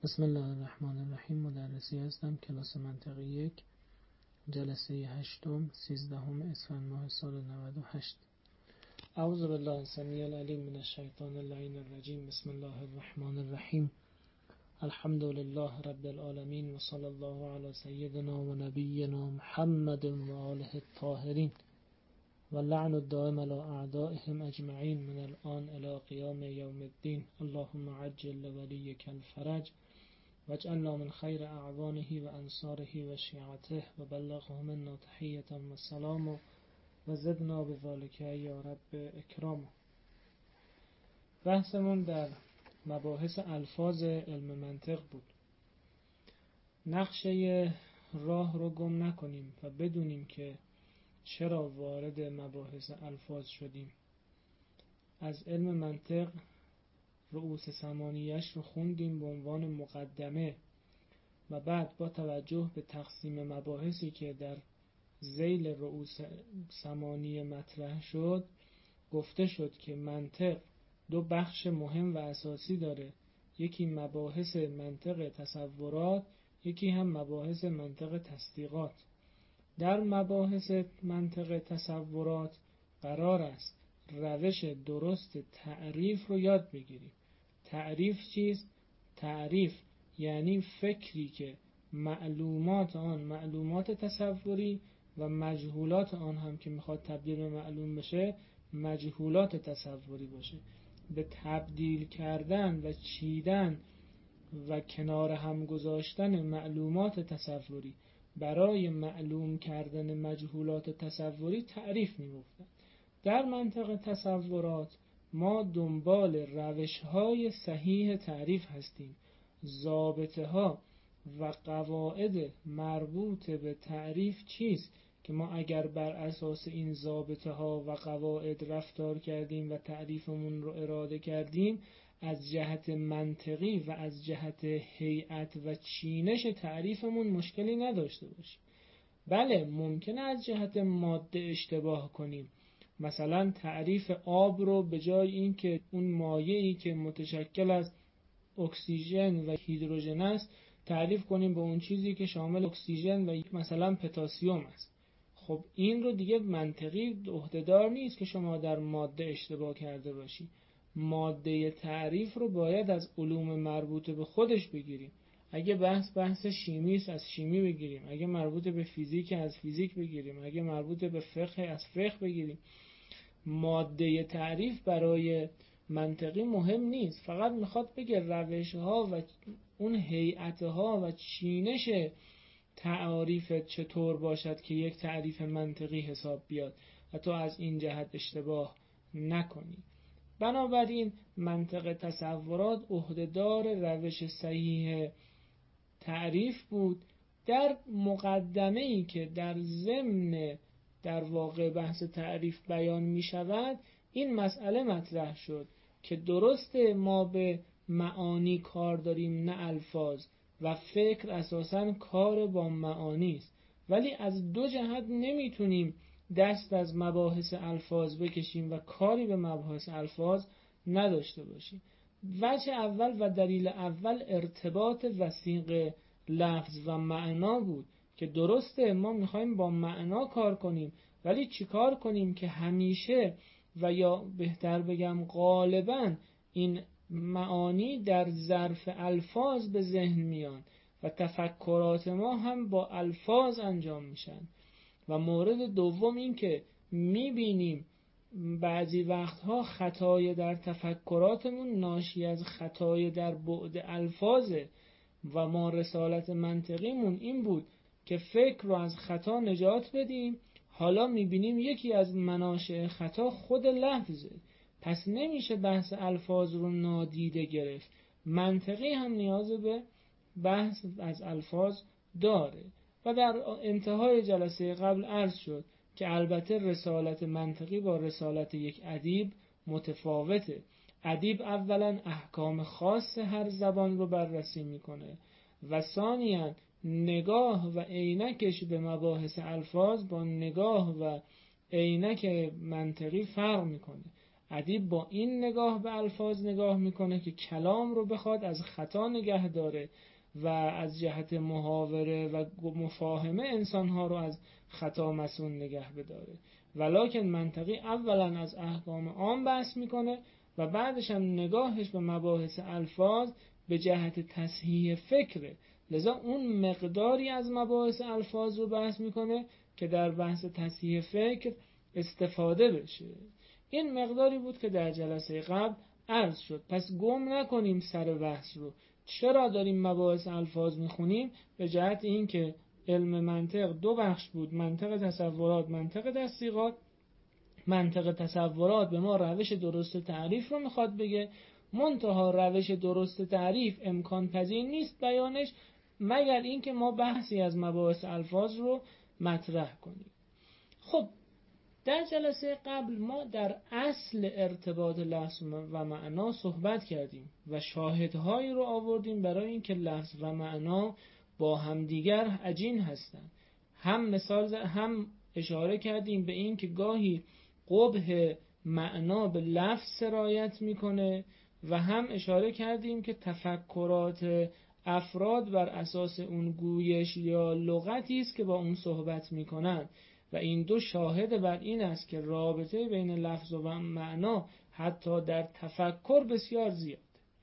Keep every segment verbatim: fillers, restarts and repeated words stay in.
بسم الله الرحمن الرحیم. مدرسی هستم، کلاس منطقی یک، جلسه هشتم، سیزدهم اسفند ماه سال نود و هشت. اعوذ بالله السمیع العلیم من الشیطان اللعین الرجیم. بسم الله الرحمن الرحیم. الحمد لله رب العالمین و صلی الله علی سیدنا و نبینا محمد و آله الطاهرین و لعن الدائم علی اعدائهم اجمعین من الان الی قیام یوم الدین. اللهم عجل لولیک الفرج واجعلنا من خیر اعوانه و انصاره و شیعته و بلغه منا تحیة و سلام و زدنا بذالک یا رب اکرام. بحثمون در مباحث الفاظ علم منطق بود. نقشه راه رو گم نکنیم و بدونیم که چرا وارد مباحث الفاظ شدیم. از علم منطق رؤوس ثمانیه‌اش رو خوندیم به عنوان مقدمه و بعد با توجه به تقسیم مباحثی که در ذیل رؤوس ثمانیه مطرح شد گفته شد که منطق دو بخش مهم و اساسی داره، یکی مباحث منطق تصورات، یکی هم مباحث منطق تصدیقات. در مباحث منطق تصورات قرار است روش درست تعریف رو یاد بگیریم. تعریف چیست؟ تعریف یعنی فکری که معلومات آن معلومات تصوری و مجهولات آن هم که میخواد تبدیل به معلوم بشه مجهولات تصوری باشه. به تبدیل کردن و چیدن و کنار هم گذاشتن معلومات تصوری برای معلوم کردن مجهولات تصوری تعریف می‌افتد. در منطق تصورات ما دنبال روش‌های صحیح تعریف هستیم. ضابطه ها و قواعد مربوط به تعریف چیست که ما اگر بر اساس این ضابطه ها و قواعد رفتار کردیم و تعریفمون رو اراده کردیم از جهت منطقی و از جهت هیئت و چینش تعریفمون مشکلی نداشته باشیم. بله ممکنه از جهت ماده اشتباه کنیم. مثلا تعریف آب رو به جای اینکه اون مایعی که متشکل از اکسیژن و هیدروژن است تعریف کنیم به اون چیزی که شامل اکسیژن و مثلا پتاسیم است. خب این رو دیگه منطقی عهده‌دار نیست که شما در ماده اشتباه کرده باشی. ماده تعریف رو باید از علوم مربوط به خودش بگیریم. اگه بحث بحث شیمی است از شیمی بگیریم، اگه مربوط به فیزیک از فیزیک بگیریم، اگه مربوط به فقه از فقه بگیریم. ماده تعریف برای منطقی مهم نیست، فقط میخواد بگه روش‌ها و اون هیئت‌ها و چینش تعریف چطور باشد که یک تعریف منطقی حساب بیاد و تو از این جهت اشتباه نکنی. بنابراین منطق تصورات عهده‌دار روش صحیح تعریف بود. در مقدمه‌ای که در ضمن در واقع بحث تعریف بیان می شود این مسئله مطرح شد که درسته ما به معانی کار داریم نه الفاظ و فکر اساساً کار با معانی است، ولی از دو جهت نمیتونیم دست از مباحث الفاظ بکشیم و کاری به مباحث الفاظ نداشته باشیم. وجه اول و دلیل اول ارتباط وثیق لفظ و معنا بود که درسته ما میخوایم با معنا کار کنیم، ولی چی کار کنیم که همیشه و یا بهتر بگم غالباً این معانی در ظرف الفاظ به ذهن میان و تفکرات ما هم با الفاظ انجام میشن. و مورد دوم این که میبینیم بعضی وقتها خطای در تفکراتمون ناشی از خطای در بعد الفاظه و ما رسالت منطقیمون این بود که فکر رو از خطا نجات بدیم. حالا میبینیم یکی از مناشئ خطا خود لفظه، پس نمیشه بحث الفاظ رو نادیده گرفت. منطقی هم نیاز به بحث از الفاظ داره. و در انتهای جلسه قبل عرض شد که البته رسالت منطقی با رسالت یک ادیب متفاوته. ادیب اولا احکام خاص هر زبان رو بررسی میکنه و ثانیاً نگاه و عینکش به مباحث الفاظ با نگاه و عینک منطقی فرق میکنه. ادیب با این نگاه به الفاظ نگاه میکنه که کلام رو بخواد از خطا نگه داره و از جهت محاوره و مفاهمه انسانها رو از خطا مسون نگه بداره. ولکن منطقی اولا از احکام عام بحث میکنه و بعدش هم نگاهش به مباحث الفاظ به جهت تصحیح فکره. لذا اون مقداری از مباحث الفاظ رو بحث میکنه که در بحث تصحیح فکر استفاده بشه. این مقداری بود که در جلسه قبل عرض شد. پس گم نکنیم سر بحث رو. چرا داریم مباحث الفاظ میخونیم؟ به جهت این که علم منطق دو بخش بود، منطق تصورات، منطق تصدیقات. منطق تصورات به ما روش درست تعریف رو میخواد بگه، منتها روش درست تعریف امکان پذیر نیست بیانش مگر اینکه ما بحثی از مباحث الفاظ رو مطرح کنیم. خب در جلسه قبل ما در اصل ارتباط لفظ و معنا صحبت کردیم و شاهدهایی رو آوردیم برای اینکه لفظ و معنا با همدیگر عجین هستند. هم مثال هم اشاره کردیم به این که گاهی قبح معنا به لفظ سرایت میکنه و هم اشاره کردیم که تفکرات افراد بر اساس اون گویش یا لغتی است که با اون صحبت میکنند و این دو شاهد بر این است که رابطه بین لفظ و معنا حتی در تفکر بسیار زیاد.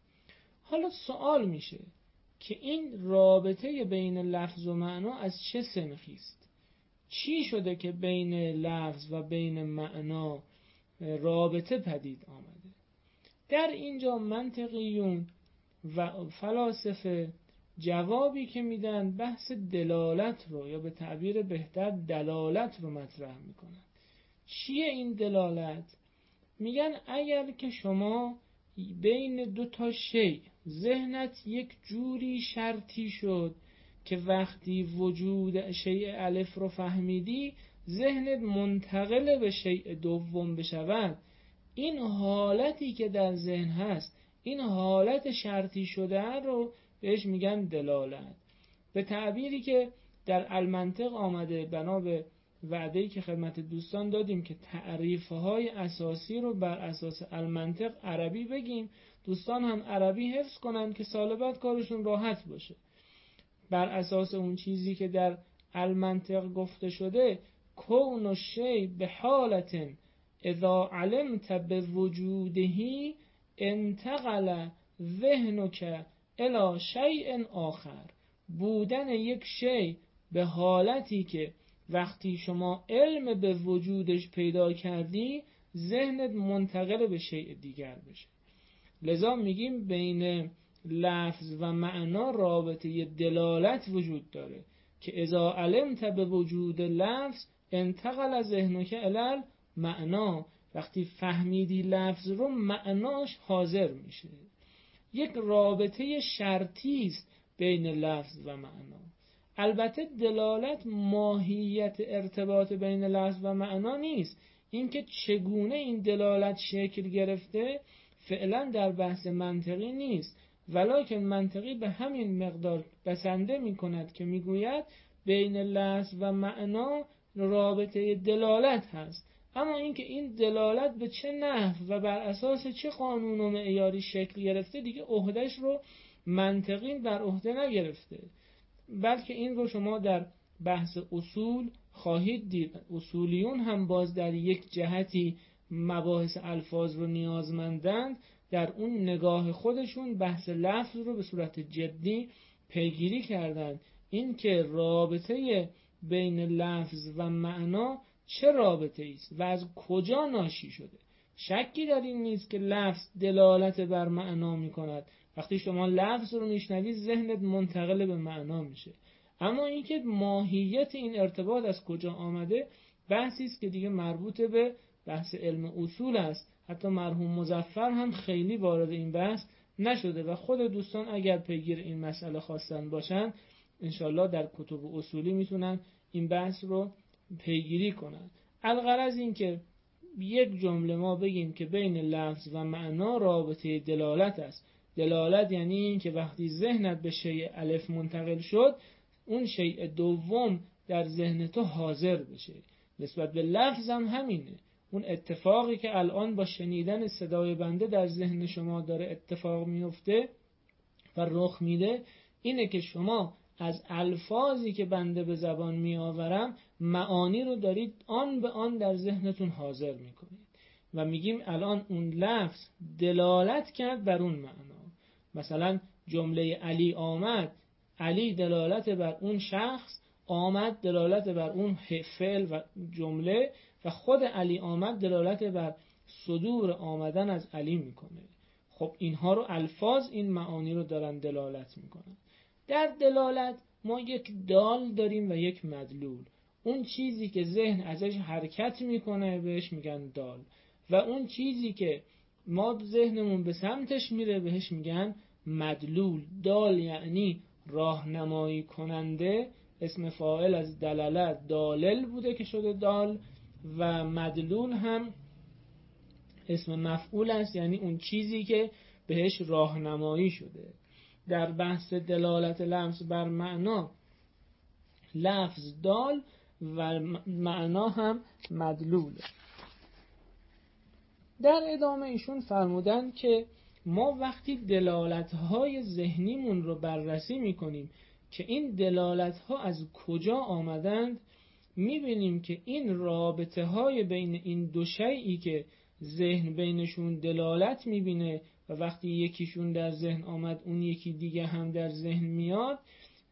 حالا سوال میشه که این رابطه بین لفظ و معنا از چه سنخی است؟ چی شده که بین لفظ و بین معنا رابطه پدید آمده؟ در اینجا منطقیون و فلاسفه جوابی که میدن بحث دلالت رو یا به تعبیر بهتر دلالت رو مطرح میکنن. چیه این دلالت؟ میگن اگر که شما بین دو تا شی ذهنت یک جوری شرطی شد که وقتی وجود شیء الف رو فهمیدی ذهنت منتقل به شیء دوم بشود، این حالتی که در ذهن هست، این حالت شرطی شده رو بهش میگن دلالت. به تعبیری که در المنطق آمده بنا به وعده‌ای که خدمت دوستان دادیم که تعریف‌های اساسی رو بر اساس المنطق عربی بگیم، دوستان هم عربی حفظ کنن که سال بعد کارشون راحت باشه. بر اساس اون چیزی که در المنطق گفته شده، کون الشیء به حالت اذا علمت بوجوده انتقل ذهنک الی شیء آخر. بودن یک شی به حالتی که وقتی شما علم به وجودش پیدا کردی ذهنت منتقل به شیء دیگر بشه. لذا میگیم بین لفظ و معنا رابطه دلالت وجود داره که اذا علمت به وجود لفظ انتقل ذهنک الی معنا. وقتی فهمیدی لفظ رو معناش حاضر میشه. یک رابطه شرطی است بین لفظ و معنا. البته دلالت ماهیت ارتباط بین لفظ و معنا نیست. اینکه چگونه این دلالت شکل گرفته فعلا در بحث منطقی نیست، ولکن منطقی به همین مقدار بسنده می کند که می گوید بین لفظ و معنا رابطه دلالت هست. اما اینکه این دلالت به چه نحو و بر اساس چه قانون و معیاری شکل گرفته دیگه عهده‌اش رو منطقی بر عهده نگرفته، بلکه این رو شما در بحث اصول خواهید دید. اصولیون هم باز در یک جهتی مباحث الفاظ رو نیازمندند، در اون نگاه خودشون بحث لفظ رو به صورت جدی پیگیری کردند. این که رابطه بین لفظ و معنا چه رابطه است و از کجا ناشی شده. شکی در این نیست که لفظ دلالت بر معنا می کند. وقتی شما لفظ رو میشنوید ذهنت منتقل به معنا میشه. اما اینکه ماهیت این ارتباط از کجا آمده بحثی است که دیگه مربوط به بحث علم اصول است. حتی مرحوم مظفر هم خیلی وارد این بحث نشده و خود دوستان اگر پیگیر این مسئله خواستن باشن انشالله در کتب اصولی میتونن این بحث رو پیگیری کنن. الغرض این که یک جمله ما بگیم که بین لفظ و معنا رابطه دلالت است. دلالت یعنی این که وقتی ذهنت به شیء الف منتقل شد اون شیء دوم در ذهن تو حاضر بشه. نسبت به لفظ هم همینه. اون اتفاقی که الان با شنیدن صدای بنده در ذهن شما داره اتفاق میفته و رخ میده اینه که شما از الفاظی که بنده به زبان می آورم معانی رو دارید آن به آن در ذهنتون حاضر میکنید و میگیم الان اون لفظ دلالت کرد بر اون معنا. مثلا جمله علی آمد، علی دلالت بر اون شخص، آمد دلالت بر اون فعل و جمله و خود علی آمد دلالت بر صدور آمدن از علی میکنه. خب اینها رو الفاظ این معانی رو دارن دلالت میکنن. در دلالت ما یک دال داریم و یک مدلول. اون چیزی که ذهن ازش حرکت میکنه بهش میگن دال و اون چیزی که ما ذهنمون به سمتش میره بهش میگن مدلول. دال یعنی راهنمایی کننده، اسم فاعل از دلالت دالل بوده که شده دال و مدلول هم اسم مفعول است، یعنی اون چیزی که بهش راهنمایی شده. در بحث دلالت لفظ بر معنا لفظ دال و معنا هم مدلوله. در ادامه ایشون فرمودن که ما وقتی دلالت‌های ذهنیمون رو بررسی می‌کنیم که این دلالت‌ها از کجا آمدند، می‌بینیم که این رابطه‌های بین این دو شیئی که ذهن بینشون دلالت می‌بینه و وقتی یکیشون در ذهن آمد اون یکی دیگه هم در ذهن میاد،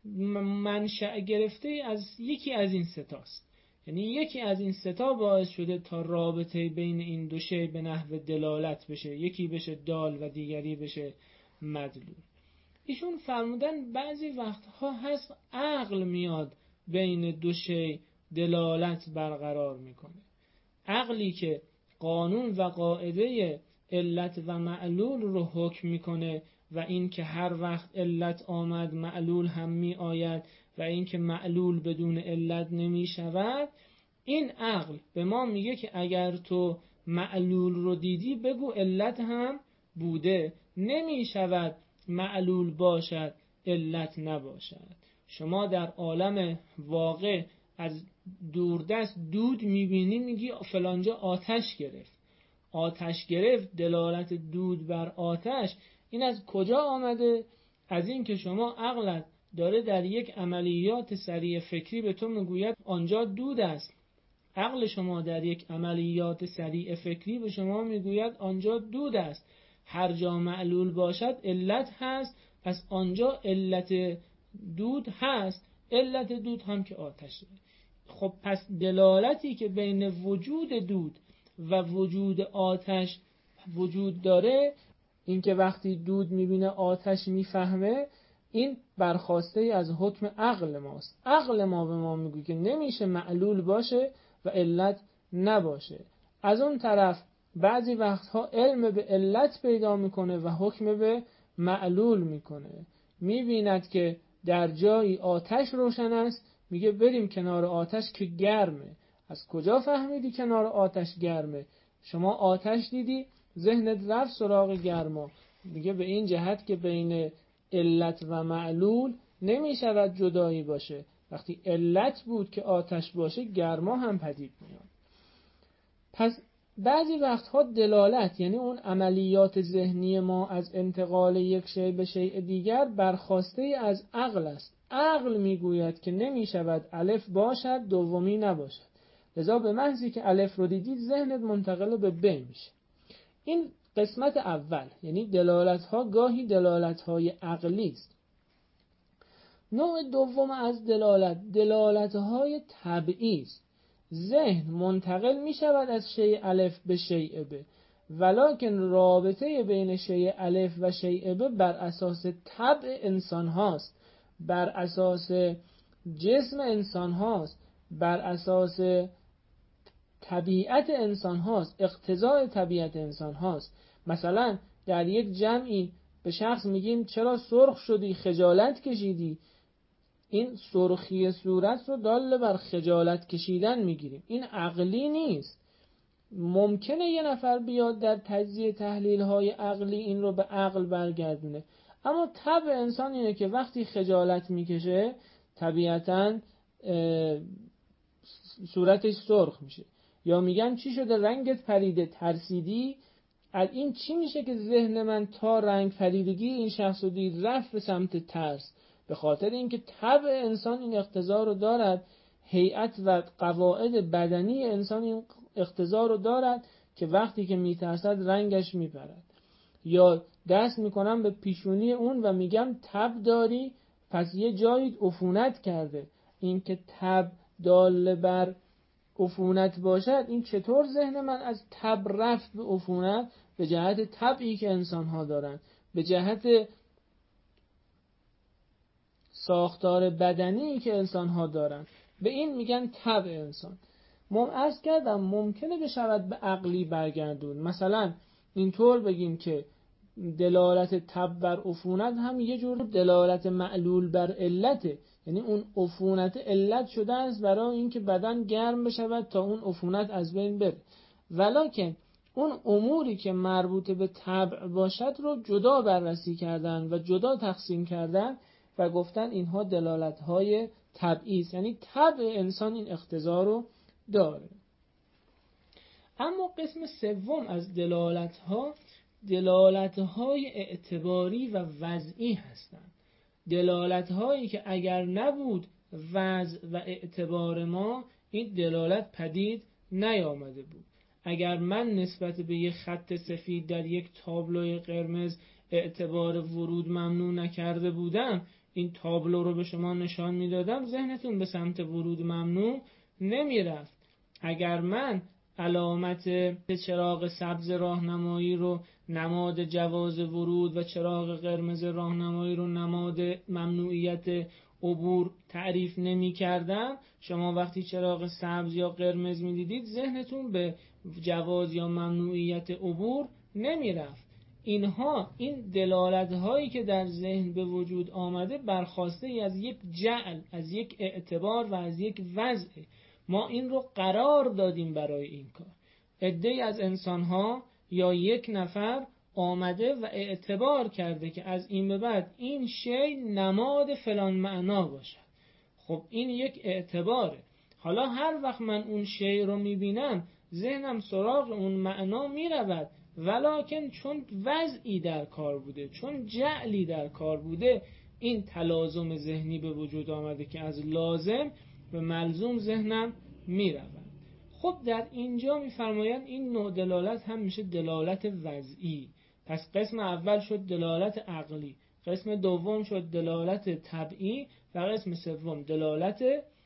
منشأ گرفته از یکی از این ستاست. یعنی یکی از این ستا باعث شده تا رابطه بین این دو شی به نحو دلالت بشه، یکی بشه دال و دیگری بشه مدلول. ایشون فرمودن بعضی وقتها هست عقل میاد بین دو شی دلالت برقرار میکنه. عقلی که قانون و قاعده علت و معلول رو حکم میکنه و این که هر وقت علت آمد معلول هم می آید و این که معلول بدون علت نمی شود، این عقل به ما میگه که اگر تو معلول رو دیدی بگو علت هم بوده. نمی شود معلول باشد علت نباشد. شما در عالم واقع از دوردست دود میبینی میگی فلانجا آتش گرفت. آتش گرفت دلالت دود بر آتش این از کجا آمده؟ از این که شما عقلت داره در یک عملیات سریع فکری به تو میگوید آنجا دود است. عقل شما در یک عملیات سریع فکری به شما میگوید آنجا دود است. هر جا معلول باشد علت هست، پس آنجا علت دود هست. علت دود هم که آتشه. خب پس دلالتی که بین وجود دود و وجود آتش وجود داره، این که وقتی دود میبینه آتش میفهمه، این برخواسته از حکم عقل ماست. عقل ما به ما میگه که نمیشه معلول باشه و علت نباشه. از اون طرف بعضی وقتها علم به علت پیدا میکنه و حکم به معلول میکنه. میبیند که در جایی آتش روشن است، میگه بریم کنار آتش که گرمه. از کجا فهمیدی کنار آتش گرمه؟ شما آتش دیدی ذهنت رفت سراغ گرما. میگه به این جهت که بین علت و معلول نمی شود جدایی باشه. وقتی علت بود که آتش باشه گرما هم پدید میاد. پس بعضی وقتها دلالت یعنی اون عملیات ذهنی ما از انتقال یک شی به شیء دیگر برخواسته از عقل است. عقل میگوید که نمی شود الف باشد دومی نباشد، لذا به محضی که الف رو دیدید ذهنت منتقل به ب میشه. این قسمت اول، یعنی دلالت ها گاهی دلالت های عقلی است. نوع دوم از دلالت دلالت های طبعی است. ذهن منتقل می شود از شیء الف به شیء ب، ولکن رابطه بین شیء الف و شیء ب بر اساس طبع انسان هاست، بر اساس جسم انسان هاست، بر اساس طبیعت انسان هاست، اقتضای طبیعت انسان هاست. مثلا در یک جمعی به شخص میگیم چرا سرخ شدی، خجالت کشیدی، این سرخی صورت رو دال بر خجالت کشیدن میگیریم. این عقلی نیست. ممکنه یه نفر بیاد در تجزیه تحلیل های عقلی این رو به عقل برگردونه، اما طبع انسان اینه که وقتی خجالت میکشه طبیعتاً صورتش سرخ میشه. یا میگن چی شده رنگت پریده ترسیدی؟ از این چی میشه که ذهن من تا رنگ پریدگی این شخص رو دید رفت به سمت ترس؟ به خاطر اینکه طبع انسان این اقتضا رو دارد، هیئت و قواعد بدنی انسان این اقتضا رو دارد که وقتی که میترسد رنگش میپرد. یا دست میکنم به پیشونی اون و میگم تب داری، پس یه جایی عفونت کرده. این که تب دال بر عفونت باشد، این چطور ذهن من از تب رفت به عفونت؟ به جهت طبعی که انسان‌ها دارن، به جهت ساختار بدنی که انسان‌ها دارن، به این میگن طبع انسان. من عرض کردم ممکنه بشود به عقلی برگردون. مثلا اینطور بگیم که دلالت تب بر عفونت هم یه جور دلالت معلول بر علته، یعنی اون عفونت علت شده است برای اینکه بدن گرم بشود تا اون عفونت از بین بره. ولکن اون اموری که مربوط به طبع باشد رو جدا بررسی کردن و جدا تقسیم کردن و گفتن اینها دلالت‌های طبعی است، یعنی طبع انسان این اقتضا رو داره. اما قسم سوم از دلالت‌ها دلالت‌های اعتباری و وضعی هستند. دلالت‌هایی که اگر نبود وضع و اعتبار ما، این دلالت پدید نیامده بود. اگر من نسبت به یک خط سفید در یک تابلوی قرمز اعتبار ورود ممنوع نکرده بودم، این تابلو رو به شما نشان میدادم، ذهنتون به سمت ورود ممنوع نمیرفت. اگر من علامت چراغ سبز راهنمایی رو نماد جواز ورود و چراغ قرمز راهنمایی رو نماد ممنوعیت عبور تعریف نمی کردم، شما وقتی چراغ سبز یا قرمز می دیدید ذهنتون به جواز یا ممنوعیت عبور نمی رفت. اینها این دلالت هایی که در ذهن به وجود آمده برخواسته از یک جعل، از یک اعتبار و از یک وضع. ما این رو قرار دادیم برای این کار. عده‌ای از انسان‌ها یا یک نفر آمده و اعتبار کرده که از این به بعد این شی نماد فلان معنا باشد. خب این یک اعتباره. حالا هر وقت من اون شی رو میبینم ذهنم سراغ اون معنا میرود، ولکن چون وضعی در کار بوده، چون جعلی در کار بوده، این تلازم ذهنی به وجود آمده که از لازم به ملزوم ذهنم میرود. خب در اینجا میفرمایند این نوع دلالت هم میشه دلالت وضعی. پس قسم اول شد دلالت عقلی، قسم دوم شد دلالت طبعی و قسم سوم دلالت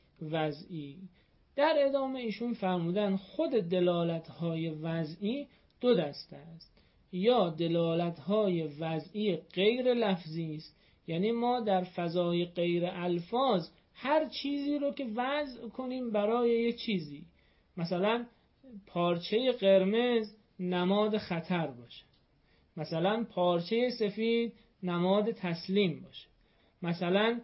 وضعی. در ادامه ایشون فرمودن خود دلالت‌های وضعی دو دسته است. یا دلالت‌های وضعی غیر لفظی است، یعنی ما در فضای غیر الفاظ هر چیزی رو که وضع کنیم برای یک چیزی، مثلا پارچه قرمز نماد خطر باشه، مثلا پارچه سفید نماد تسلیم باشه، مثلا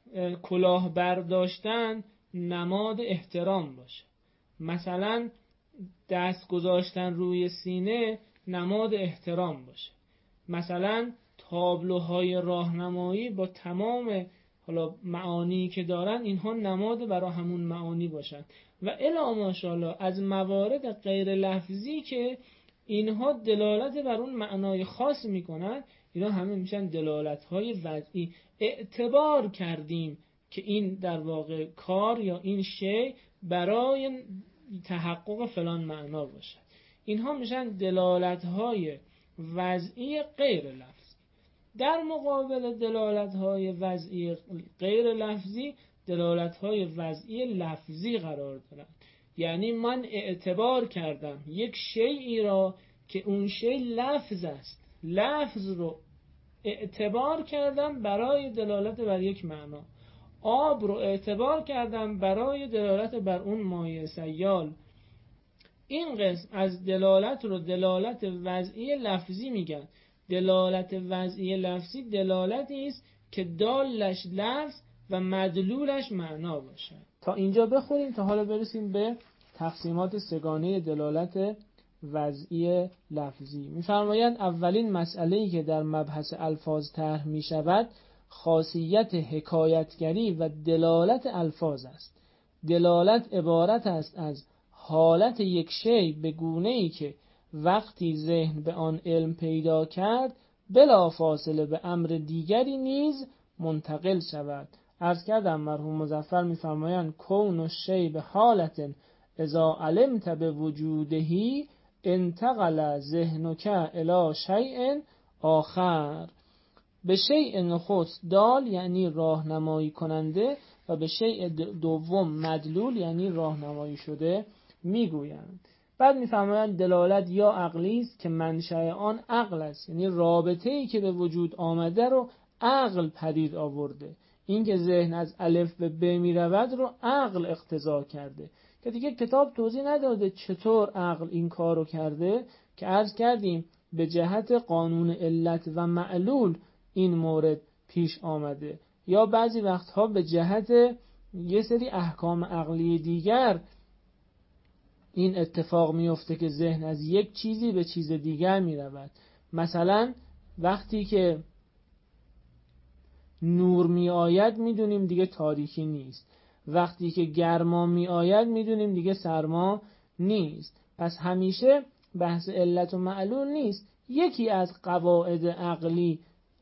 کلاه برداشتن نماد احترام باشه، مثلا دست گذاشتن روی سینه نماد احترام باشه، مثلا تابلوهای راهنمایی با تمام حالا معانی که دارن اینها نماد برای همون معانی باشن و الی ماشاءالله از موارد غیر لفظی که اینها دلالت بر اون معنای خاص میکنن، اینا همه میشن دلالت‌های وضعی. اعتبار کردیم که این در واقع کار یا این شی برای تحقق فلان معنا باشد. اینها میشن دلالت‌های وضعی غیر لفظی. در مقابل دلالت‌های وضعی غیر لفظی دلالت‌های وضعی لفظی قرار دارند. یعنی من اعتبار کردم یک شیئی را که اون شی لفظ است، لفظ رو اعتبار کردم برای دلالت بر یک معنا. آب رو اعتبار کردم برای دلالت بر اون مایع سیال. این قسم از دلالت رو دلالت وضعی لفظی میگن. دلالت وضعی لفظی دلالتی است که دالش لفظ و مدلولش معنا باشه. تا اینجا بخونیم تا حالا برسیم به تقسیمات سگانه دلالت وضعی لفظی. می‌فرمایند اولین مسئله‌ای که در مبحث الفاظ طرح می‌شود خاصیت حکایتگری و دلالت الفاظ است. دلالت عبارت است از حالت یک شی به گونه‌ای که وقتی ذهن به آن علم پیدا کرد بلا فاصله به امر دیگری نیز منتقل شود. عرض کردم مرحوم مظفر می‌فرمایند کون الشیء به حالت اذا علمت به وجودهی انتقل ذهنک الی شیء آخر. به شیء نخست دال یعنی راهنمایی کننده و به شیء دوم مدلول یعنی راهنمایی شده میگویند. بعد میفرمایند دلالت یا عقلی است که منشأ آن عقل است، یعنی رابطه‌ای که به وجود آمده رو عقل پدید آورده. این که ذهن از الف به ب می رود رو عقل اقتضا کرده که دیگه کتاب توضیح نداده چطور عقل این کار رو کرده که عرض کردیم به جهت قانون علت و معلول این مورد پیش آمده، یا بعضی وقتها به جهت یه سری احکام عقلی دیگر این اتفاق میفته که ذهن از یک چیزی به چیز دیگر می رود. مثلا وقتی که نور می آید می دونیم دیگه تاریکی نیست، وقتی که گرما می آید می دونیم دیگه سرما نیست. پس همیشه بحث علت و معلول نیست. یکی از قواعد عقلی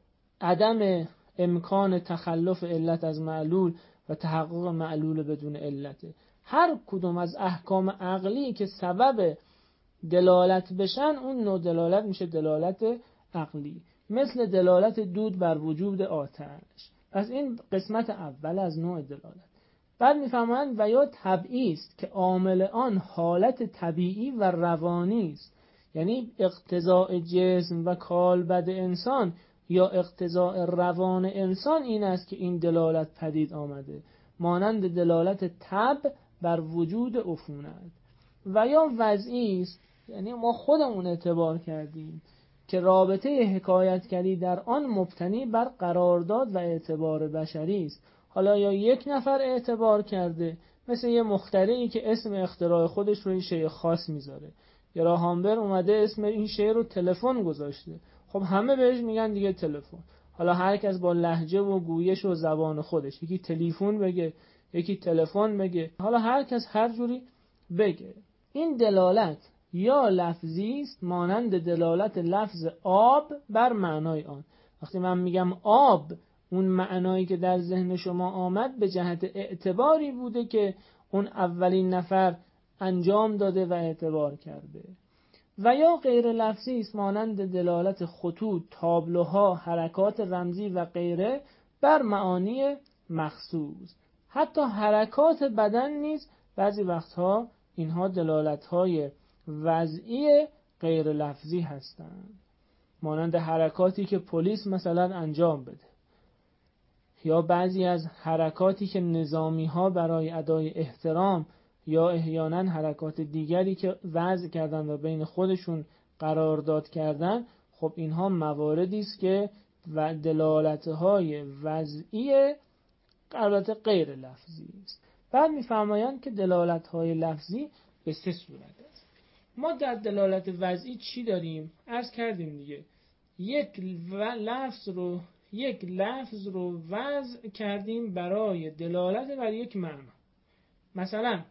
عدم امکان تخلف علت از معلول و تحقق معلول بدون علته. هر کدوم از احکام عقلی که سبب دلالت بشن اون نوع دلالت میشه دلالت عقلی، مثل دلالت دود بر وجود آتش. پس این قسمت اول از نوع دلالت. بعد میفهمند و یا طبیعی است که عامل آن حالت طبیعی و روانی است، یعنی اقتضاء جسم و کالبد انسان یا اقتضاء روان انسان این است که این دلالت پدید آمده، مانند دلالت طبع بر وجود عفونت. و یا وضعی است، یعنی ما خودمون اعتبار کردیم که رابطه حکایتگری در آن مبتنی بر قرارداد و اعتبار بشری است. حالا یا یک نفر اعتبار کرده، مثل یه مخترعی که اسم اختراع خودش رو یه شیء خاص میذاره، یا راهامبر اومده اسم این شیء رو تلفن گذاشته، خب همه بهش میگن دیگه تلفن. حالا هر کس با لهجه و گویش و زبان خودش، یکی تلفن بگه، یکی تلفن بگه، حالا هر کس هر جوری بگه. این دلالت یا لفظی است مانند دلالت لفظ آب بر معنای آن. وقتی من میگم آب، اون معنایی که در ذهن شما آمد به جهت اعتباری بوده که اون اولین نفر انجام داده و اعتبار کرده. و یا غیر لفظی است مانند دلالت خطوط، تابلوها، حرکات رمزی و غیره بر معانی مخصوص. حتی حرکات بدن نیز بعضی وقتها اینها دلالت‌های وضعی غیر لفظی هستند، مانند حرکاتی که پلیس مثلا انجام بده، یا بعضی از حرکاتی که نظامی‌ها برای ادای احترام، یا احیانا حرکات دیگری که وضع کردن و بین خودشون قرارداد کردن. خب اینها مواردی است که و دلالت‌های وضعی البته غیر لفظی است. بعد می‌فرمایند که دلالت‌های لفظی به سه صورت است. ما در دلالت وضعی چی داریم؟ عرض کردیم دیگه، یک لفظ رو یک لفظ رو وضع کردیم برای دلالت بر یک معنا. مثلا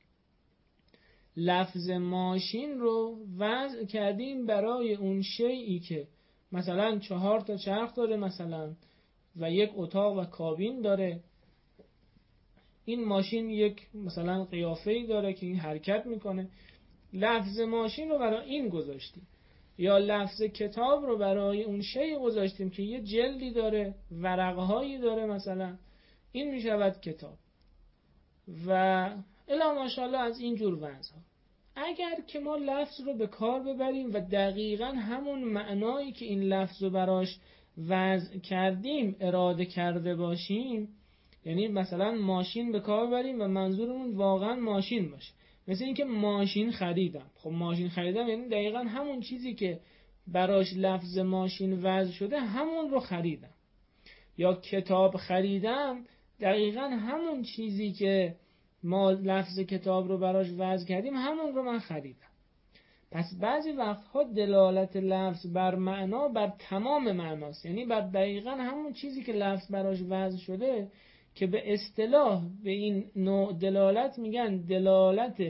لفظ ماشین رو وضع کردیم برای اون شیئی که مثلا چهار تا چرخ داره مثلا و یک اتاق و کابین داره. این ماشین یک مثلا قیافه‌ای داره که این حرکت میکنه. لفظ ماشین رو برای این گذاشتیم. یا لفظ کتاب رو برای اون شیء گذاشتیم که یه جلدی داره، ورقهایی داره مثلا، این میشود کتاب. و الا ماشاءالله از این جور وضعها. اگر که ما لفظ رو به کار ببریم و دقیقاً همون معنایی که این لفظ رو براش وضع کردیم اراده کرده باشیم، یعنی مثلا ماشین به کار ببریم و منظورمون واقعاً ماشین باشه، مثل اینکه ماشین خریدم. خب ماشین خریدم یعنی دقیقاً همون چیزی که براش لفظ ماشین وضع شده همون رو خریدم. یا کتاب خریدم، دقیقاً همون چیزی که ما لفظ کتاب رو براش وضع کردیم همون رو من خریدم. پس بعضی وقتها دلالت لفظ بر معنا بر تمام معناست، یعنی بر دقیقاً همون چیزی که لفظ براش وضع شده، که به اصطلاح به این نوع دلالت میگن دلالت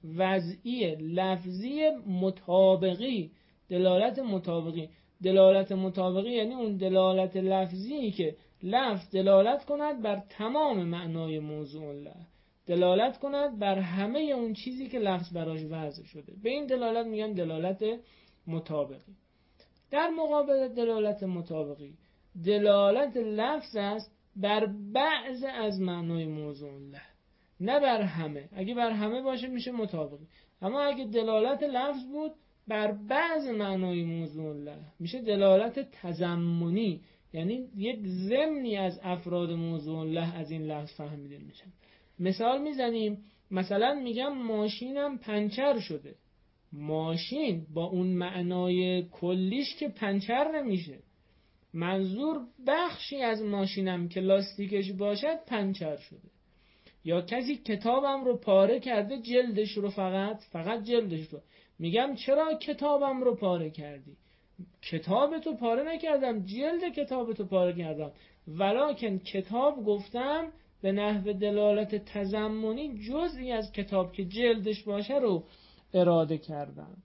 وضعی لفظی مطابقی، دلالت مطابقی. دلالت مطابقی یعنی اون دلالت لفظی که لفظ دلالت کند بر تمام معنای موضوع له، دلالت کند بر همه اون چیزی که لفظ براش وضع شده. به این دلالت میگن دلالت مطابقی. در مقابل دلالت مطابقی، دلالت لفظ است بر بعض از معنای موضوع له، نه بر همه. اگه بر همه باشه میشه مطابقی، اما اگه دلالت لفظ بود بر بعض معنای موضوع له میشه دلالت تضمنی، یعنی یک ضمنی از افراد موضوع له از این لفظ فهمیده میشن. مثال میزنیم، مثلا میگم ماشینم پنچر شده. ماشین با اون معنای کلیش که پنچر نمیشه، منظور بخشی از ماشینم که لاستیکش باشد پنچر شده. یا کسی کتابم رو پاره کرده، جلدش رو فقط فقط جلدش رو. میگم چرا کتابم رو پاره کردی؟ کتابتو پاره نکردم، جلد کتابتو پاره کردم، ولکن کتاب گفتم به نحو دلالت تضمنی جزئی از کتاب که جلدش باشه رو اراده کردم.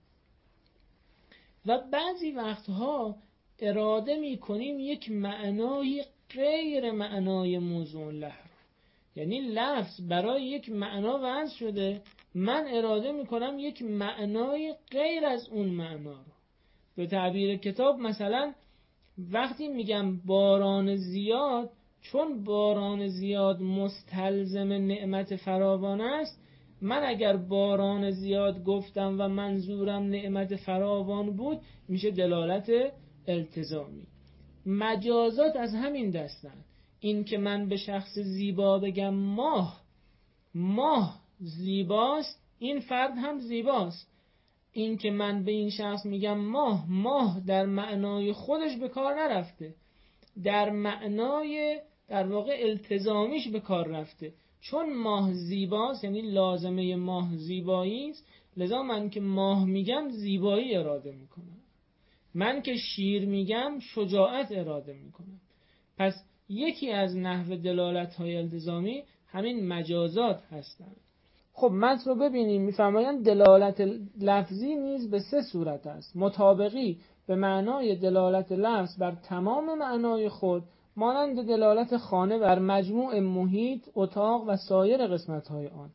و بعضی وقتها اراده میکنیم یک معنای غیر معنای موضوع له رو، یعنی لفظ برای یک معنا وضع شده، من اراده میکنم یک معنای غیر از اون معنا رو. به تعبیر کتاب مثلا وقتی میگم باران زیاد، چون باران زیاد مستلزم نعمت فراوان است، من اگر باران زیاد گفتم و منظورم نعمت فراوان بود میشه دلالت التزامی. مجازات از همین دستن. این که من به شخص زیبا بگم ماه ماه زیباست، این فرد هم زیباست. این که من به این شخص میگم ماه ماه در معنای خودش به کار نرفته، در معنای در واقع التزامیش به کار رفته. چون ماه زیباست یعنی لازمه ماه زیبایی است، لذا من که ماه میگم زیبایی اراده میکنم، من که شیر میگم شجاعت اراده میکنم. پس یکی از نحو دلالت‌های التزامی همین مجازات هستند. خب متن رو ببینیم، میفرمایند دلالت لفظی نیز به سه صورت است. مطابقی به معنای دلالت لفظ بر تمام معنای خود، مانند دلالت خانه بر مجموع محیط، اتاق و سایر قسمت‌های آن.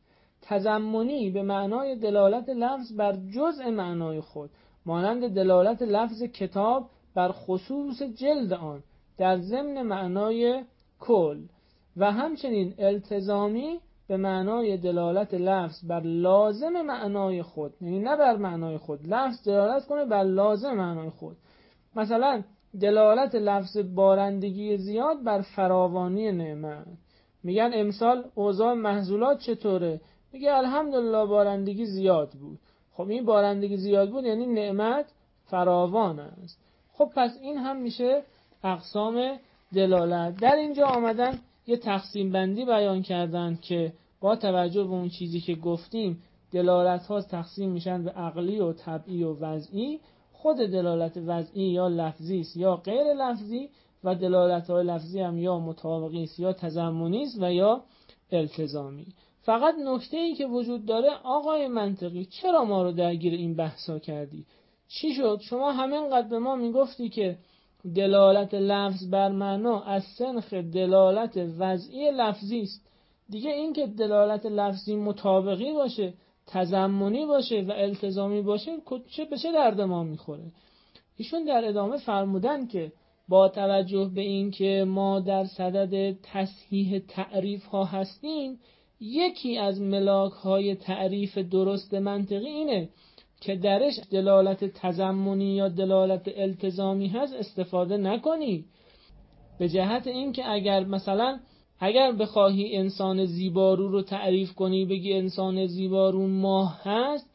تضمنی به معنای دلالت لفظ بر جزء معنای خود، مانند دلالت لفظ کتاب بر خصوص جلد آن در ضمن معنای کل. و همچنین التزامی به معنای دلالت لفظ بر لازم معنای خود، یعنی نه بر معنای خود، لفظ دلالت کنه بر لازم معنای خود. مثلا دلالت لفظ بارندگی زیاد بر فراوانی نعمت. میگن امسال اوضاع محصولات چطوره؟ میگه الحمدلله بارندگی زیاد بود. خب این بارندگی زیاد بود یعنی نعمت فراوان است. خب پس این هم میشه اقسام دلالت. در اینجا آمدن یه تقسیم بندی بیان کردن که با توجه به اون چیزی که گفتیم دلالت ها تقسیم میشن به عقلی و طبعی و وضعی. خود دلالت وضعی یا لفظی است یا غیر لفظی، و دلالت های لفظی هم یا مطابقی است یا تضمنی است و یا التزامی. فقط نکته ای که وجود داره، آقای منطقی چرا ما رو درگیر این بحثا کردی؟ چی شد؟ شما همینقدر به ما میگفتی که دلالت لفظ بر معنا از سنخ دلالت وضعی لفظی است. دیگه این که دلالت لفظی مطابقی باشه، تضمنی باشه و التزامی باشه چه به چه درد ما میخوره؟ ایشون در ادامه فرمودن که با توجه به این که ما در صدد تصحیح تعریف ها هستیم، یکی از ملاک های تعریف درست منطقی اینه که درش دلالت تضمنی یا دلالت التزامی هست استفاده نکنی. به جهت این که اگر مثلا اگر بخواهی انسان زیبارو رو تعریف کنی، بگی انسان زیبارو ماه هست،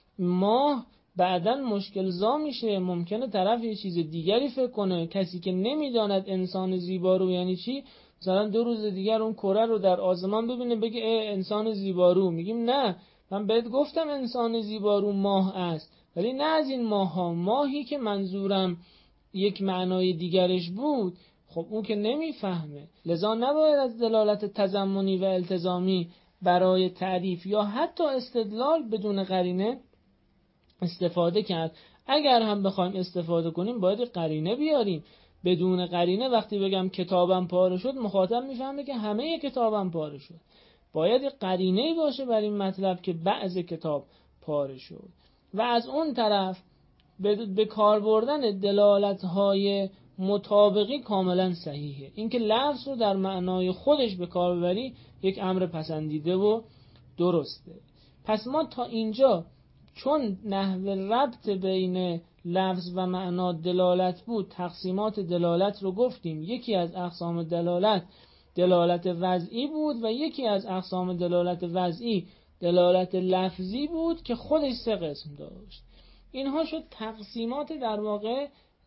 ماه بعداً مشکل زا میشه، ممکنه طرف یه چیز دیگری فکر کنه. کسی که نمیداند انسان زیبارو یعنی چی، مثلا دو روز دیگر اون کره رو در آسمان ببینه بگه ای انسان زیبارو. میگیم نه، من بهت گفتم انسان زیبارو ماه است، ولی نه از این ماه ها، ماهی که منظورم یک معنای دیگرش بود. خب اون که نمیفهمه، لذا نباید از دلالت تضمنی و التزامی برای تعریف یا حتی استدلال بدون قرینه استفاده کرد. اگر هم بخوایم استفاده کنیم باید قرینه بیاریم. بدون قرینه وقتی بگم کتابم پاره شد، مخاطب میفهمه که همه کتابم پاره شد. باید قرینه‌ای باشه بر این مطلب که بعض کتاب پاره شد. و از اون طرف به کار بردن دلالت‌های مطابقی کاملا صحیحه. اینکه لفظ رو در معنای خودش به کار ببری یک امر پسندیده و درسته. پس ما تا اینجا چون نحو ربط بین لفظ و معنا دلالت بود، تقسیمات دلالت رو گفتیم. یکی از اقسام دلالت دلالت وضعی بود و یکی از اقسام دلالت وضعی دلالت لفظی بود که خودش سه قسم داشت. اینها شد تقسیمات در واقع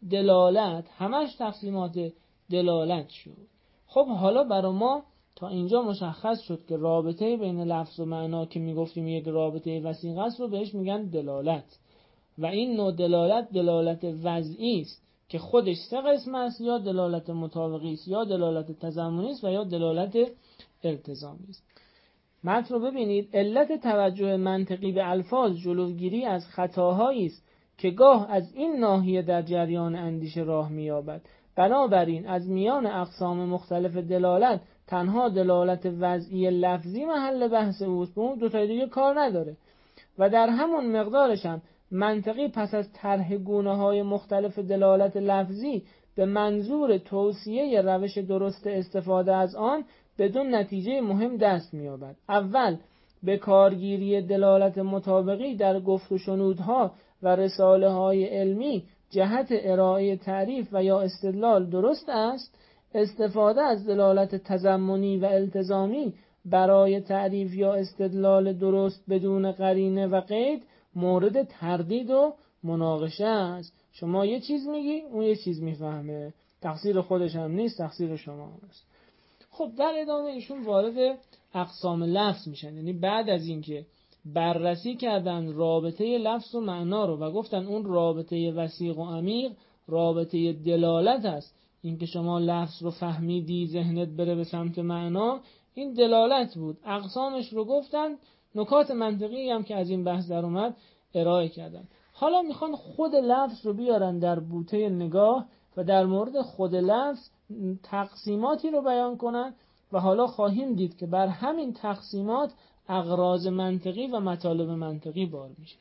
دلالت، همش تقسیمات دلالت شد. خب حالا برای ما تا اینجا مشخص شد که رابطه بین لفظ و معنا که میگفتیم یک رابطه وسیق است رو بهش میگن دلالت. و این نوع دلالت دلالت وضعی است که خودش سه قسم است، یا دلالت مطابقی است، یا دلالت تضمنی است و یا دلالت التزامی است. متن رو ببینید. علت توجه منطقی به الفاظ جلوگیری از خطاهایی است که گاه از این ناحیه در جریان اندیشه راه می‌یابد. بنابراین از میان اقسام مختلف دلالت تنها دلالت وضعی لفظی محل بحث اوست، به اون دو تا دیگه کار نداره. و در همون مقدارش هم منطقی پس از طرح گونه‌های مختلف دلالت لفظی به منظور توصیه روش درست استفاده از آن بدون نتیجه مهم دست می‌یابد. اول به کارگیری دلالت مطابقی در گفت و شنودها و رساله‌های علمی جهت ارائه تعریف و یا استدلال درست است. استفاده از دلالت تضمنی و التزامی برای تعریف یا استدلال درست بدون قرینه و قید مورد تردید و مناقشه است. شما یه چیز میگی، اون یه چیز میفهمه، تقصیر خودش هم نیست، تقصیر شما است. خب در ادامه ایشون وارد اقسام لفظ میشن. یعنی بعد از اینکه بررسی کردن رابطه لفظ و معنا رو و گفتن اون رابطه وسیق و عمیق رابطه دلالت است، اینکه شما لفظ رو فهمیدی ذهنت بره به سمت معنا، این دلالت بود. اقسامش رو گفتن، نکات منطقی هم که از این بحث در اومد ارائه کردن. حالا میخوان خود لفظ رو بیارن در بوته نگاه و در مورد خود لفظ تقسیماتی رو بیان کنن و حالا خواهیم دید که بر همین تقسیمات اغراض منطقی و مطالب منطقی بار میشه.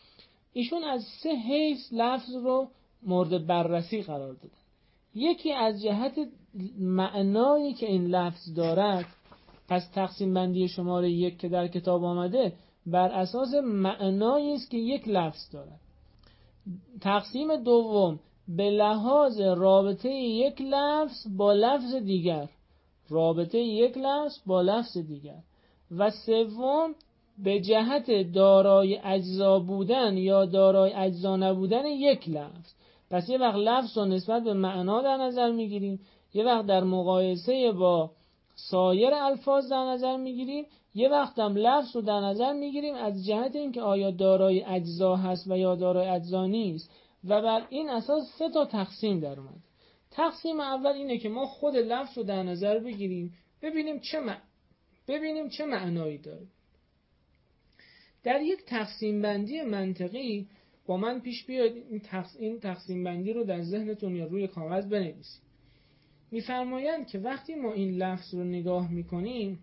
ایشون از سه حیث لفظ رو مورد بررسی قرار دادن. یکی از جهت معنایی که این لفظ دارد. پس تقسیم بندی شماره یک که در کتاب آمده بر اساس معنایی است که یک لفظ دارد. تقسیم دوم به لحاظ رابطه یک لفظ با لفظ دیگر، رابطه یک لفظ با لفظ دیگر. و سوم به جهت دارای اجزا بودن یا دارای اجزا نبودن یک لفظ. پس یه وقت لفظ رو نسبت به معنا در نظر میگیریم، یه وقت در مقایسه با سایر الفاظ در نظر میگیریم، یه وقت هم لفظ رو در نظر میگیریم از جهت اینکه آیا دارای اجزا هست و یا دارای اجزا نیست. و بر این اساس سه تا تقسیم در اومد. تقسیم اول اینه که ما خود لفظ رو در نظر بگیریم، ببینیم چه مع... ببینیم چه معنایی داره. در یک تقسیم بندی منطقی با من پیش بیاید این, تقس... این تقسیم بندی رو در ذهنتون یا روی کاغذ بنویسید. می‌فرمایند که وقتی ما این لفظ رو نگاه می‌کنیم،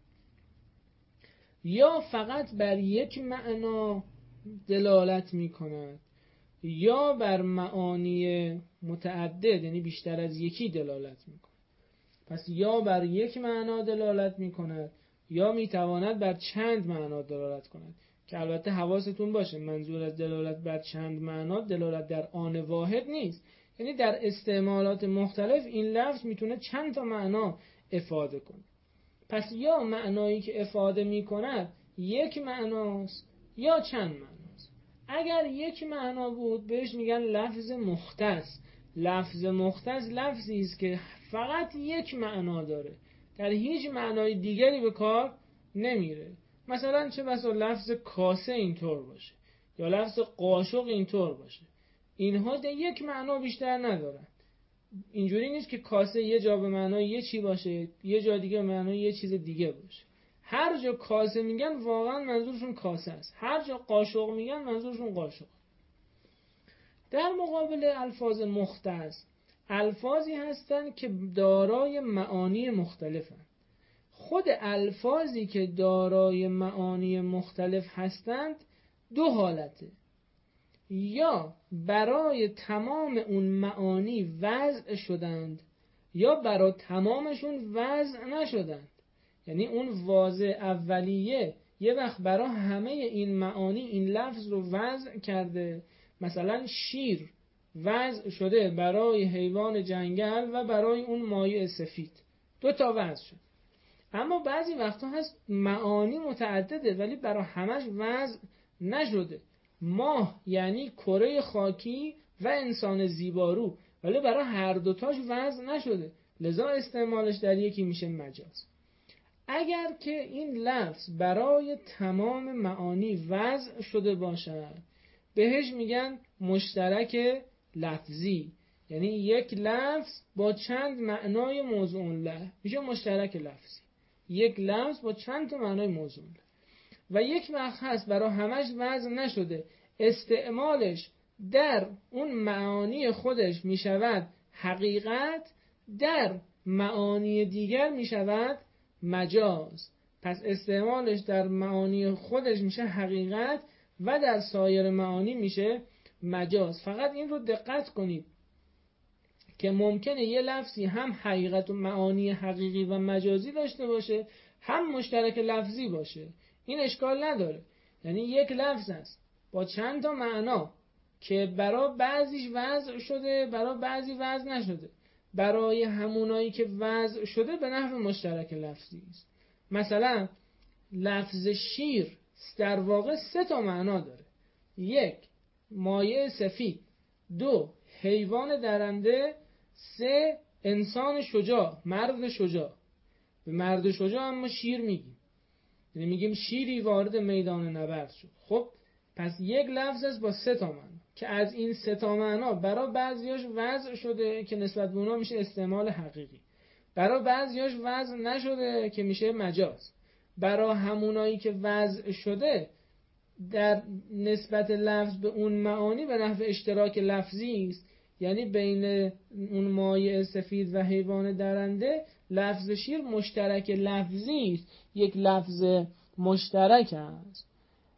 یا فقط بر یک معنا دلالت می‌کند یا بر معانی متعدد، یعنی بیشتر از یکی دلالت می‌کند. پس یا بر یک معنا دلالت می‌کند یا می‌تواند بر چند معنا دلالت کند، که البته حواستون باشه منظور از دلالت بر چند معنا دلالت در آن واحد نیست. یعنی در استعمالات مختلف این لفظ میتونه چند تا معنا افاده کنه. پس یا معنایی که افاده میکند یک معناست یا چند معناست. اگر یک معنا بود بهش میگن لفظ مختص. لفظ مختص لفظی است که فقط یک معنا داره، در هیچ معنای دیگری به کار نمیره. مثلا چه بسا لفظ کاسه اینطور باشه یا لفظ قاشق اینطور باشه، اینها ده یک معنا بیشتر ندارن. اینجوری نیست که کاسه یه جا به معنای یه چی باشه، یه جا دیگه به معنای یه چیز دیگه باشه. هر جا کاسه میگن واقعا منظورشون کاسه است، هر جا قاشق میگن منظورشون قاشق. در مقابل الفاظ مختص، الفاظی هستند که دارای معانی مختلفند. خود الفاظی که دارای معانی مختلف هستند دو حالته: یا برای تمام اون معانی وضع شدند یا برای تمامشون وضع نشدند. یعنی اون واضع اولیه یه وقت برای همه این معانی این لفظ رو وضع کرده، مثلا شیر وضع شده برای حیوان جنگل و برای اون مایع سفید، دو تا وضع شد. اما بعضی وقتا هست معانی متعدده ولی برای همش وضع نشده. ماه یعنی کره خاکی و انسان زیبارو، ولی برای هر دوتاش وضع نشده، لذا استعمالش در یکی میشه مجاز. اگر که این لفظ برای تمام معانی وضع شده باشد بهش میگن مشترک لفظی، یعنی یک لفظ با چند معنای موضوع له میشه مشترک لفظی. یک لفظ با چند تا معنای موضوع له. و یک وقت هست برای همش وضع نشده، استعمالش در اون معانی خودش میشود حقیقت، در معانی دیگر میشود مجاز. پس استعمالش در معانی خودش میشه حقیقت و در سایر معانی میشه مجاز. فقط این رو دقت کنید که ممکنه یه لفظی هم حقیقت و معانی حقیقی و مجازی داشته باشه، هم مشترک لفظی باشه، این اشکال نداره. یعنی یک لفظ است با چند تا معنا که برای بعضیش وضع شده برای بعضی وضع نشده، برای همونایی که وضع شده به نحو مشترک لفظی است. مثلا لفظ شیر در واقع سه تا معنا داره: یک، مایع سفید; دو، حیوان درنده; سه، انسان شجاع، مرد شجاع. به مرد شجاع هم ما شیر میگیم، یعنی میگیم شیری وارد میدان نبرد شد. خب پس یک لفظ است با سه تا معنا که از این سه تا معنا برای بعضیاش وضع شده که نسبت به اونها میشه استعمال حقیقی، برای بعضیاش وضع نشده که میشه مجاز. برای همونایی که وضع شده در نسبت لفظ به اون معانی به نحو اشتراک لفظی است، یعنی بین اون مایع سفید و حیوان درنده لفظ شیر مشترک لفظی است، یک لفظ مشترک است.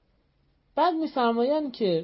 بعد می‌فرمایند که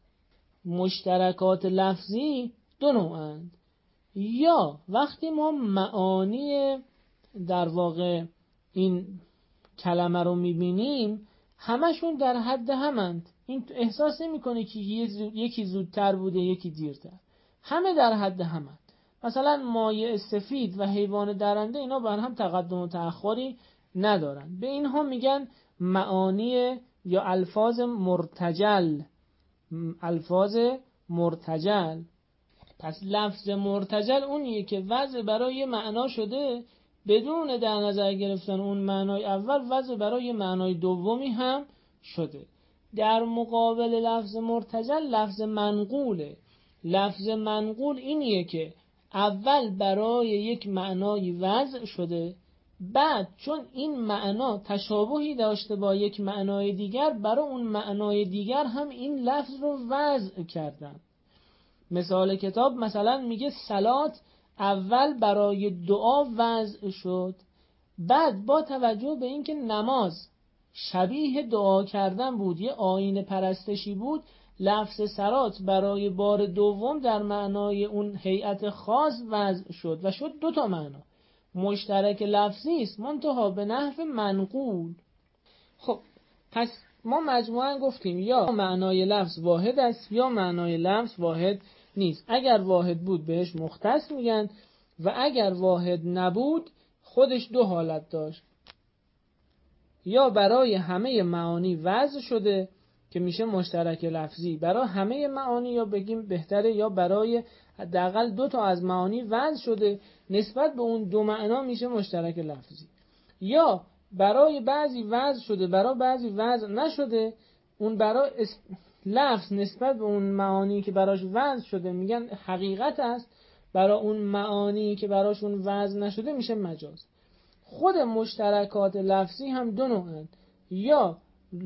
مشترکات لفظی دو نوعند: یا وقتی ما معانی در واقع این کلمه رو می‌بینیم همشون در حد همند، این احساس نمی‌کنه که یکی زودتر بوده یکی دیرتر، همه در حد همند. مثلا مایع سفید و حیوان درنده اینا بر هم تقدم و تأخری ندارن، به اینها میگن معانی یا الفاظ مرتجل. الفاظ مرتجل. پس لفظ مرتجل اونیه که وضع برای معنا شده بدون در نظر گرفتن اون معنای اول وضع برای معنای دومی هم شده. در مقابل لفظ مرتجل لفظ منقوله. لفظ منقول اینیه که اول برای یک معنای وضع شده، بعد چون این معنا تشابهی داشته با یک معنای دیگر برای اون معنای دیگر هم این لفظ رو وضع کردن. مثال کتاب مثلا میگه صلات اول برای دعا وضع شد، بعد با توجه به اینکه نماز شبیه دعا کردن بود، یه آیین پرستشی بود، لفظ صلات برای بار دوم در معنای اون هیئت خاص وضع شد و شد دو تا معنا. مشترک لفظی است منتها به نحو منقول. خب پس ما مجموعاً گفتیم یا معنای لفظ واحد است یا معنای لفظ واحد نیست. اگر واحد بود بهش مختص میگن و اگر واحد نبود خودش دو حالت داشت: یا برای همه معانی وضع شده که میشه مشترک لفظی برای همه معانی، یا بگیم بهتره یا برای حداقل دو تا از معانی وضع شده نسبت به اون دو معنا میشه مشترک لفظی، یا برای بعضی وضع شده برای بعضی وضع نشده، اون برای لفظ نسبت به اون معانی که براش وضع شده میگن حقیقت است، برای اون معانی که براشون وضع نشده میشه مجاز. خود مشترکات لفظی هم دو نوعن، یا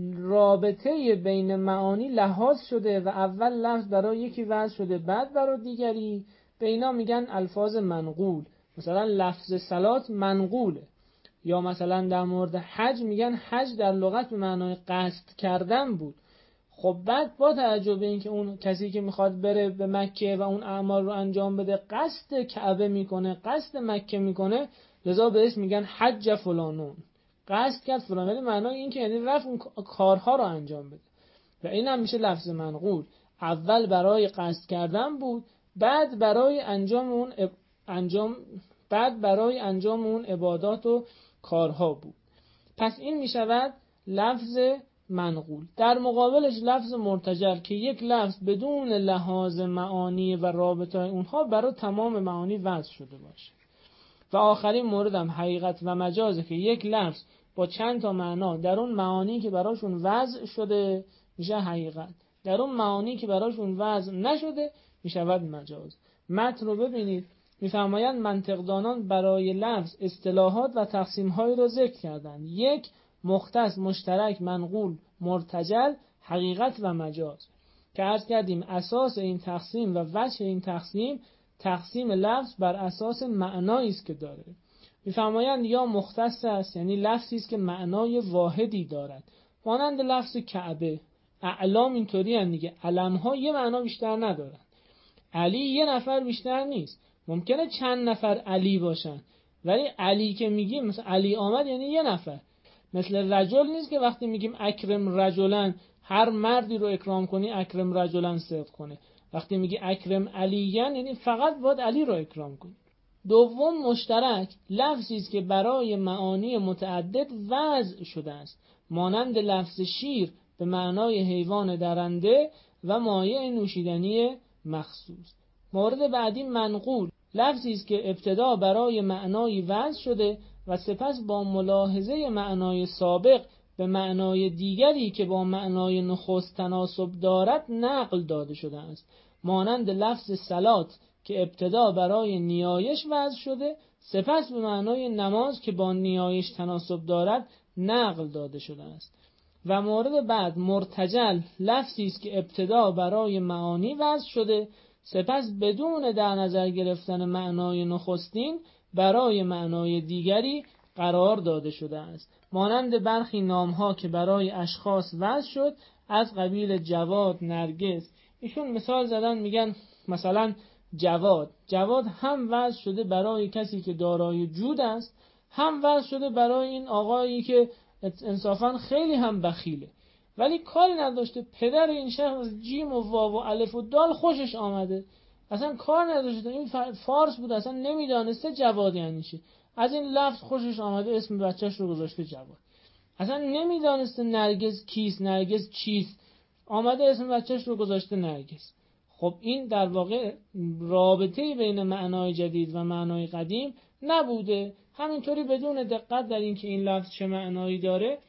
رابطه بین معانی لحاظ شده و اول لفظ برای یکی وضع شده بعد برای دیگری، به اینا میگن الفاظ منقول. مثلا لفظ صلات منقوله. یا مثلا در مورد حج میگن حج در لغت به معنای قصد کردن بود. خب بعد با توجه به اینکه اون کسی که میخواد بره به مکه و اون اعمال رو انجام بده قصد کعبه میکنه، قصد مکه میکنه، لذا بهش میگن حج فلانون، قصد کرد فلان، ولی معنای این که یعنی رفت اون کارها رو انجام بده. و این هم میشه لفظ منقول، اول برای قصد کردن بود بعد برای انجام اون انجام بعد برای انجام اون عبادات و کارها بود. پس این میشود لفظ منقول. در مقابلش لفظ مرتجل که یک لفظ بدون لحاظ معانی و رابطه اونها برای تمام معانی وضع شده باشه. و آخرین مورد هم حقیقت و مجازه که یک لفظ با چند تا معنا در اون معانی که براشون وضع شده میشه حقیقت، در اون معانی که براشون وضع نشده میشود مجاز. متن رو ببینید، میفرمایند منطقدانان برای لفظ اصطلاحات و تقسیم‌هایی را ذکر کردند. یک، مختص، مشترک، منقول، مرتجل، حقیقت و مجاز. که عرض کردیم اساس این تقسیم و وجه این تقسیم، تقسیم لفظ بر اساس معنایی است که داره. میفرمایند یا مختص است، یعنی لفظی است که معنای واحدی دارد، مانند لفظ کعبه. اعلام اینطوری ان دیگه، علم‌ها یه معنا بیشتر ندارن. علی یه نفر بیشتر نیست، ممکنه چند نفر علی باشن، ولی علی که میگیم مثلا علی آمد یعنی یه نفر. مثل رجل نیست که وقتی میگیم اکرم رجلن هر مردی رو اکرام کنی اکرم رجلن صدق کنه. وقتی میگی اکرم علیین یعنی فقط باید علی رو اکرام کنی. دوم، مشترک، لفظی است که برای معانی متعدد وضع شده است، مانند لفظ شیر به معنای حیوان درنده و مایع نوشیدنی مخصوص. مورد بعدی منقول، لفظی است که ابتدا برای معنای وضع شده و سپس با ملاحظه معنای سابق به معنای دیگری که با معنای نخست تناسب دارد نقل داده شده است، مانند لفظ صلات که ابتدا برای نیایش وضع شده سپس به معنای نماز که با نیایش تناسب دارد نقل داده شده است. و مورد بعد مرتجل، لفظی است که ابتدا برای معانی وضع شده سپس بدون در نظر گرفتن معنای نخستین برای معنای دیگری قرار داده شده است، مانند برخی نامها که برای اشخاص وضع شد از قبیل جواد، نرگس. ایشون مثال زدن، میگن مثلا جواد جواد هم وضع شده برای کسی که دارای جود است، هم وضع شده برای این آقایی که انصافا خیلی هم بخیله ولی کاری نداشته، پدر این شخص جیم و واو و الف و دال خوشش آمده، اصلا کار نداشته، این فارس بود اصلا نمیدانسته جواد یعنی چی، از این لفظ خوشش آمده اسم بچهش رو گذاشته جواد، اصلا نمیدانسته نرگس کیست، نرگس چیست، آمده اسم بچهش رو گذاشته نرگس. خب این در واقع رابطه بین معنای جدید و معنای قدیم نبوده، همینطوری بدون دقت در این که این لفظ چه معنایی داره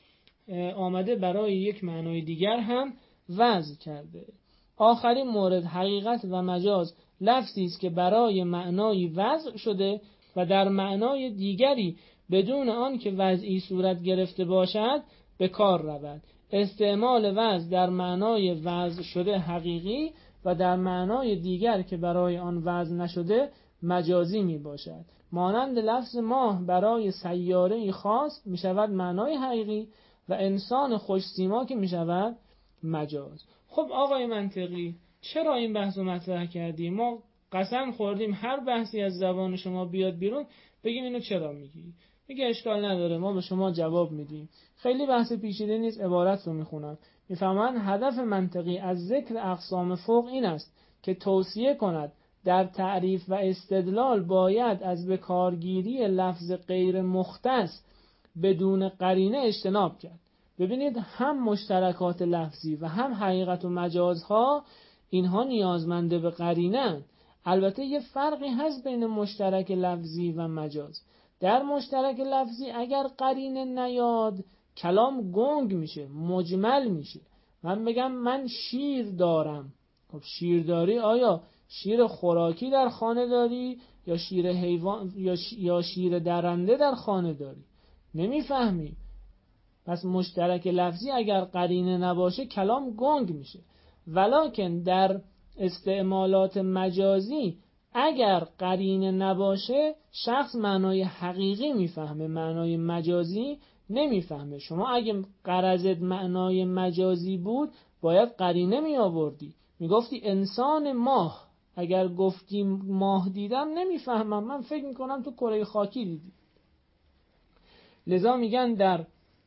آمده برای یک معنای دیگر هم وضع کرده. آخرین مورد حقیقت و مجاز، لفظی است که برای معنای وضع شده و در معنای دیگری بدون آن که وضعی صورت گرفته باشد به کار رود. استعمال وضع در معنای وضع شده حقیقی و در معنای دیگر که برای آن وضع نشده مجازی می باشد. مانند لفظ ماه برای سیاره خاص می شود معنای حقیقی و انسان خوش سیما که می شود مجاز. خب آقای منطقی چرا این بحث رو مطرح کردی؟ ما قسم خوردیم هر بحثی از زبان شما بیاد بیرون بگیم اینو چرا میگی؟ میگه اشکال نداره ما به شما جواب میدیم. خیلی بحث پیچیده نیست، عبارت رو میخونم. میفهمن هدف منطقی از ذکر اقسام فوق این است که توصیه کند در تعریف و استدلال باید از بکارگیری لفظ غیر مختص بدون قرینه اجتناب کرد. ببینید هم مشترکات لفظی و هم حقیقت و مجازها اینها نیازمنده به قرینه. البته یه فرقی هست بین مشترک لفظی و مجاز. در مشترک لفظی اگر قرینه نیاد کلام گنگ میشه، مجمل میشه. من بگم من شیر دارم، خب شیر داری، آیا شیر خوراکی در خانه داری یا شیر حیوان یا, ش... یا شیر درنده در خانه داری؟ نمیفهمی. پس مشترک لفظی اگر قرینه نباشه کلام گنگ میشه. ولکن در استعمالات مجازی اگر قرینه نباشه شخص معنای حقیقی میفهمه، معنای مجازی نمیفهمه. شما اگه غرضت معنای مجازی بود باید قرینه می آوردی، میگفتی انسان ماه. اگر گفتی ماه دیدم نمیفهمم، من فکر میکنم تو کره خاکی دیدی. لذا میگن در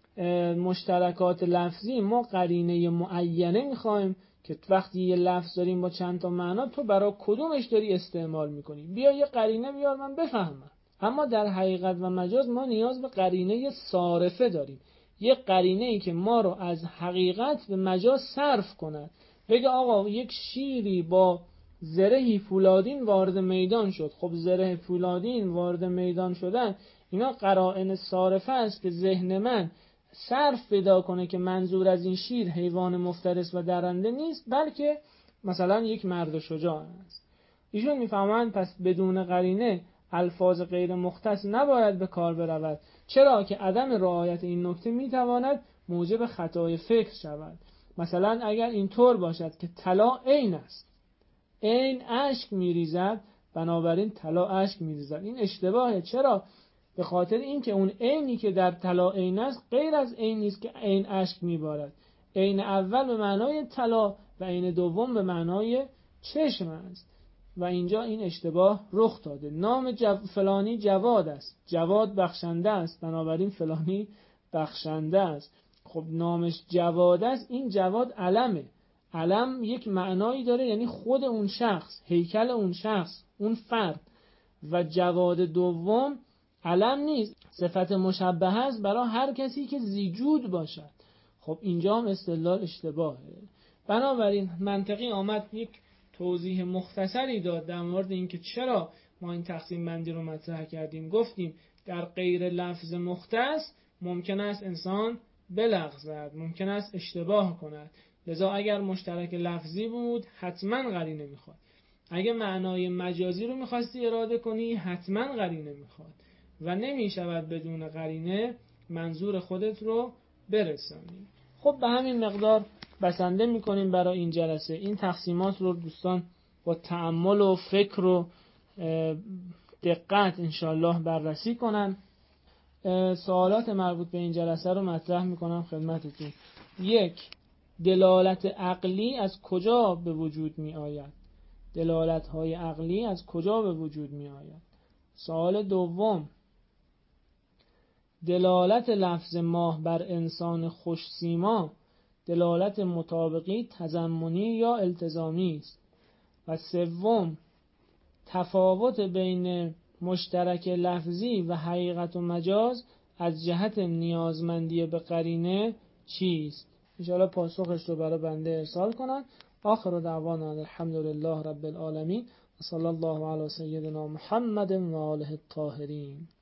مشترکات لفظی ما قرینه معینه میخوایم که وقتی یه لفظ داریم با چند تا معنا تو برای کدومش داری استعمال میکنی، بیا یه قرینه بیار من بفهمم. اما در حقیقت و مجاز ما نیاز به قرینه صارفه داریم، یه قرینه ای که ما رو از حقیقت به مجاز صرف کند. بگه آقا یک شیری با زرهی فولادین وارد میدان شد. خب زره فولادین وارد میدان شدن اینا قرائن صارفه است که ذهن من صرف پیدا کنه که منظور از این شیر حیوان مفترس و درنده نیست، بلکه مثلا یک مرد شجاع است. ایشون میفهمند پس بدون قرینه الفاظ غیر مختص نباید به کار برود، چرا که عدم رعایت این نکته میتواند موجب خطای فکر شود. مثلا اگر اینطور باشد که طلا عین است، عین اشک میریزد، بنابراین طلا اشک میریزد، این اشتباهه. چرا؟ به خاطر اینکه اون عینی که در طلا عین است غیر از عینی است که عین اشک میبارد. عین اول به معنای طلا و عین دوم به معنای چشم است و اینجا این اشتباه رخ داده. نام جو... فلانی جواد است، جواد بخشنده است، بنابراین فلانی بخشنده است. خب نامش جواد است، این جواد علمه. علم یک معنایی داره، یعنی خود اون شخص، هیکل اون شخص، اون فرد. و جواد دوم علم نیست، صفت مشبهه است برای هر کسی که زیجود باشد. خب اینجا هم استدلال اشتباهه. بنابراین منطقی آمد یک توضیح مختصری داد در مورد اینکه چرا ما این تقسیم بندی رو مطرح کردیم. گفتیم در غیر لفظ مختص ممکن است انسان بلغزد، ممکن است اشتباه کند. لذا اگر مشترک لفظی بود حتما قرینه میخواد. اگه معنای مجازی رو میخواستی اراده کنی حتما قرینه میخواد و نمیشود بدون قرینه منظور خودت رو برسانی. خب به همین مقدار بسنده میکنیم برای این جلسه. این تقسیمات رو دوستان با تأمل و فکر و دقت انشالله بررسی کنن. سوالات مربوط به این جلسه رو مطرح میکنم خدمتتون. یک، دلالت عقلی از کجا به وجود می آید؟ دلالت های عقلی از کجا به وجود می آید؟ سوال دوم، دلالت لفظ ماه بر انسان خوش‌سیما دلالت مطابقی تضمنی یا التزامی است؟ و سوم، تفاوت بین مشترک لفظی و حقیقت و مجاز از جهت نیازمندی به قرینه چیست؟ انشاءالله پاسخش رو برای بنده ارسال کنن. آخر دعوانا الحمدلله رب العالمین و صلی الله علی سیدنا محمد و آله الطاهرین.